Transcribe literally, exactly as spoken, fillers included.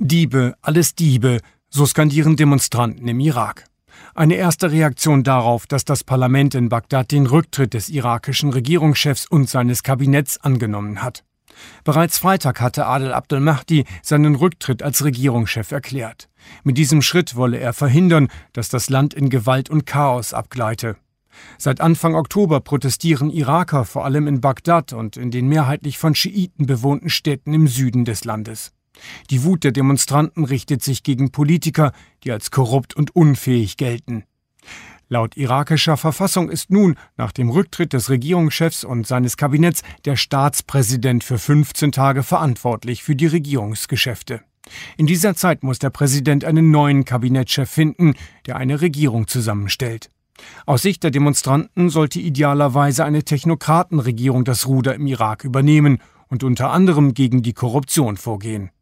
Diebe, alles Diebe, so skandieren Demonstranten im Irak. Eine erste Reaktion darauf, dass das Parlament in Bagdad den Rücktritt des irakischen Regierungschefs und seines Kabinetts angenommen hat. Bereits Freitag hatte Adel Abdel Mahdi seinen Rücktritt als Regierungschef erklärt. Mit diesem Schritt wolle er verhindern, dass das Land in Gewalt und Chaos abgleite. Seit Anfang Oktober protestieren Iraker vor allem in Bagdad und in den mehrheitlich von Schiiten bewohnten Städten im Süden des Landes. Die Wut der Demonstranten richtet sich gegen Politiker, die als korrupt und unfähig gelten. Laut irakischer Verfassung ist nun, nach dem Rücktritt des Regierungschefs und seines Kabinetts, der Staatspräsident für fünfzehn Tage verantwortlich für die Regierungsgeschäfte. In dieser Zeit muss der Präsident einen neuen Kabinettschef finden, der eine Regierung zusammenstellt. Aus Sicht der Demonstranten sollte idealerweise eine Technokratenregierung das Ruder im Irak übernehmen und unter anderem gegen die Korruption vorgehen.